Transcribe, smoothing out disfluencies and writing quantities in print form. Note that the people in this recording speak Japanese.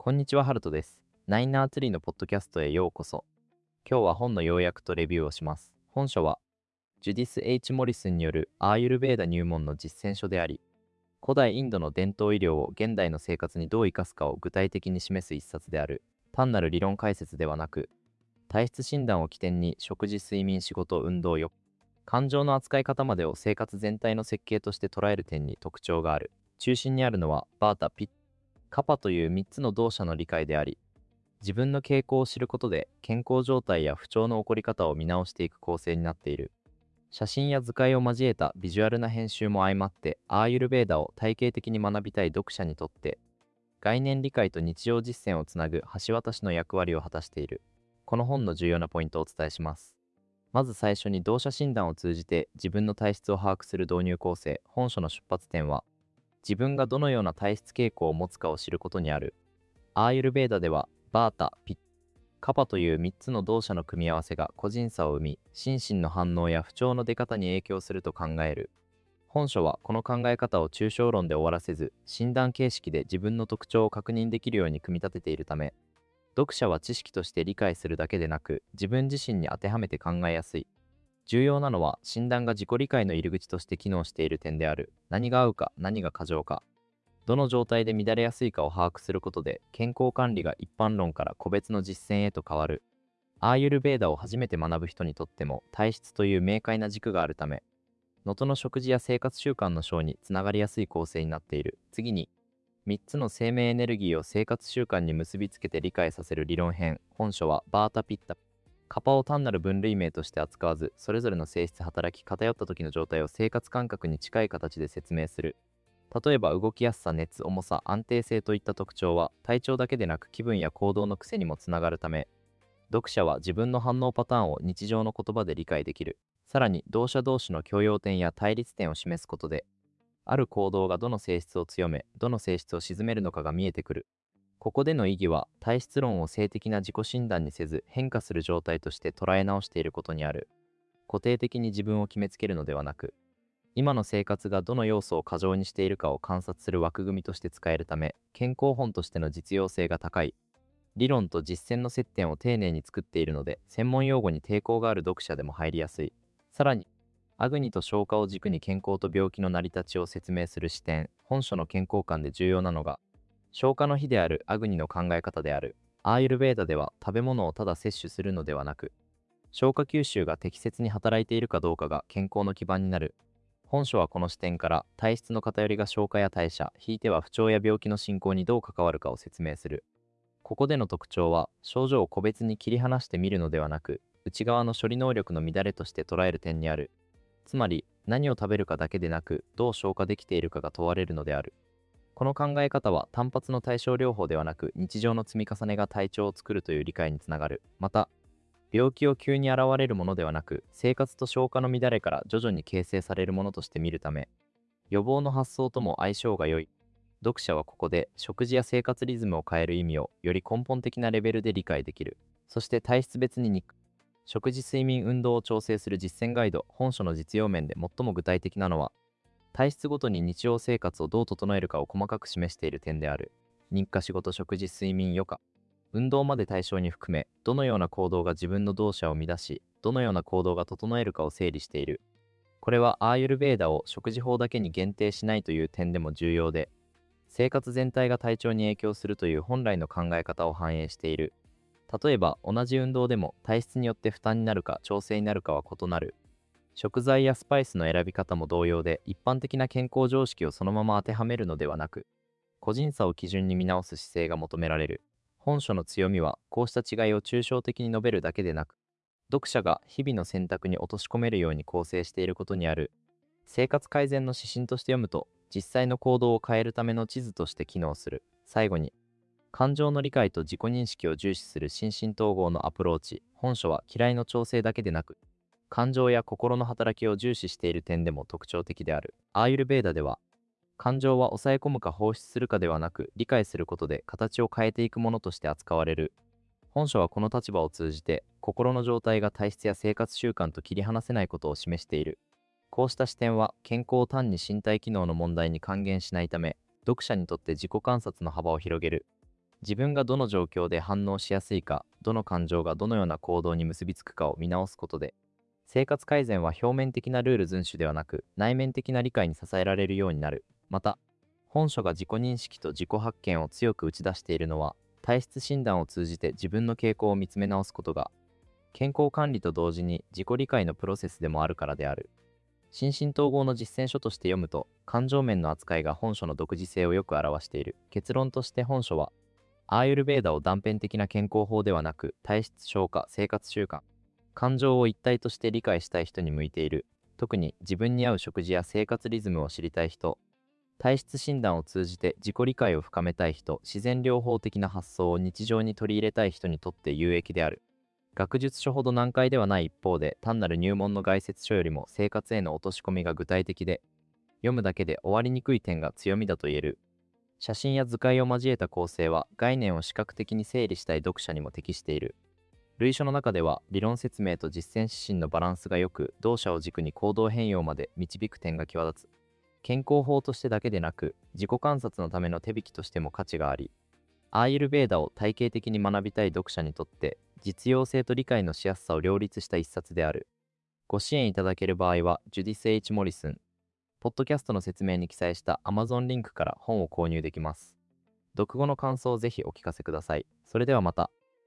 こんにちは、ハルトです。ナインナーツリーのポッドキャストへようこそ。今日は本の要約とレビューをします。本書は、ジュディス・ H・ モリスンによるアーユルヴェーダ入門の実践書であり、古代インドの伝統医療を現代の生活にどう生かすかを具体的に示す一冊である。単なる理論解説ではなく、体質診断を起点に食事、睡眠、仕事、運動欲、感情の扱い方までを生活全体の設計として捉える点に特徴がある。中心にあるのは、バータ・ピッカパという3つの動作の理解であり、自分の傾向を知ることで健康状態や不調の起こり方を見直していく構成になっている。写真や図解を交えたビジュアルな編集も相まって、アーユルヴェーダを体系的に学びたい読者にとって、概念理解と日常実践をつなぐ橋渡しの役割を果たしている。この本の重要なポイントをお伝えします。まず最初に動作診断を通じて自分の体質を把握する導入構成。本書の出発点は、自分がどのような体質傾向を持つかを知ることにある。アーユルヴェーダでは、バータ、ピッ、カパという3つの動作の組み合わせが個人差を生み、心身の反応や不調の出方に影響すると考える。本書はこの考え方を抽象論で終わらせず、診断形式で自分の特徴を確認できるように組み立てているため、読者は知識として理解するだけでなく、自分自身に当てはめて考えやすい。重要なのは、診断が自己理解の入り口として機能している点である。何が合うか、何が過剰か、どの状態で乱れやすいかを把握することで、健康管理が一般論から個別の実践へと変わる。アーユルヴェーダを初めて学ぶ人にとっても、体質という明快な軸があるため、能登の食事や生活習慣の章につながりやすい構成になっている。次に、3つの生命エネルギーを生活習慣に結びつけて理解させる理論編。本書はバータ・ピッタ、カパを単なる分類名として扱わず、それぞれの性質、働き、偏った時の状態を生活感覚に近い形で説明する。例えば動きやすさ、熱、重さ、安定性といった特徴は体調だけでなく気分や行動の癖にもつながるため、読者は自分の反応パターンを日常の言葉で理解できる。さらに動作同士の共用点や対立点を示すことで、ある行動がどの性質を強め、どの性質を鎮めるのかが見えてくる。ここでの意義は、体質論を性的な自己診断にせず変化する状態として捉え直していることにある。固定的に自分を決めつけるのではなく、今の生活がどの要素を過剰にしているかを観察する枠組みとして使えるため、健康本としての実用性が高い。理論と実践の接点を丁寧に作っているので、専門用語に抵抗がある読者でも入りやすい。さらに、アグニと消化を軸に健康と病気の成り立ちを説明する視点。本書の健康観で重要なのが、消化の日であるアグニの考え方である。アーユルヴェーダでは食べ物をただ摂取するのではなく、消化吸収が適切に働いているかどうかが健康の基盤になる。本書はこの視点から体質の偏りが消化や代謝、ひいては不調や病気の進行にどう関わるかを説明する。ここでの特徴は、症状を個別に切り離して見るのではなく、内側の処理能力の乱れとして捉える点にある。つまり、何を食べるかだけでなく、どう消化できているかが問われるのである。この考え方は単発の対症療法ではなく、日常の積み重ねが体調を作るという理解につながる。また、病気を急に現れるものではなく、生活と消化の乱れから徐々に形成されるものとして見るため、予防の発想とも相性が良い。読者はここで食事や生活リズムを変える意味をより根本的なレベルで理解できる。そして体質別に食事、睡眠、運動を調整する実践ガイド。本書の実用面で最も具体的なのは、体質ごとに日常生活をどう整えるかを細かく示している点である。日課、仕事、食事、睡眠、余暇、運動まで対象に含め、どのような行動が自分の動作を乱し、どのような行動が整えるかを整理している。これはアーユルヴェーダを食事法だけに限定しないという点でも重要で、生活全体が体調に影響するという本来の考え方を反映している。例えば、同じ運動でも体質によって負担になるか調整になるかは異なる。食材やスパイスの選び方も同様で、一般的な健康常識をそのまま当てはめるのではなく、個人差を基準に見直す姿勢が求められる。本書の強みは、こうした違いを抽象的に述べるだけでなく、読者が日々の選択に落とし込めるように構成していることにある。生活改善の指針として読むと、実際の行動を変えるための地図として機能する。最後に、感情の理解と自己認識を重視する心身統合のアプローチ。本書は嫌いの調整だけでなく、感情や心の働きを重視している点でも特徴的である。アーユルヴェーダでは、感情は抑え込むか放出するかではなく、理解することで形を変えていくものとして扱われる。本書はこの立場を通じて、心の状態が体質や生活習慣と切り離せないことを示している。こうした視点は、健康を単に身体機能の問題に還元しないため、読者にとって自己観察の幅を広げる。 自分がどの状況で反応しやすいか、どの感情がどのような行動に結びつくかを見直すことで、生活改善は表面的なルール遵守ではなく、内面的な理解に支えられるようになる。また、本書が自己認識と自己発見を強く打ち出しているのは、体質診断を通じて自分の傾向を見つめ直すことが、健康管理と同時に自己理解のプロセスでもあるからである。心身統合の実践書として読むと、感情面の扱いが本書の独自性をよく表している。結論として本書は、アーユルヴェーダを断片的な健康法ではなく、体質消化、生活習慣、感情を一体として理解したい人に向いている。特に自分に合う食事や生活リズムを知りたい人、体質診断を通じて自己理解を深めたい人、自然療法的な発想を日常に取り入れたい人にとって有益である。学術書ほど難解ではない一方で、単なる入門の概説書よりも生活への落とし込みが具体的で、読むだけで終わりにくい点が強みだと言える。写真や図解を交えた構成は、概念を視覚的に整理したい読者にも適している。類書の中では、理論説明と実践指針のバランスが良く、動作を軸に行動変容まで導く点が際立つ。健康法としてだけでなく、自己観察のための手引きとしても価値があり、アーユルヴェーダを体系的に学びたい読者にとって、実用性と理解のしやすさを両立した一冊である。ご支援いただける場合は、ジュディス・ H・ モリスン、ポッドキャストの説明に記載した Amazon リンクから本を購入できます。読後の感想をぜひお聞かせください。それではまた。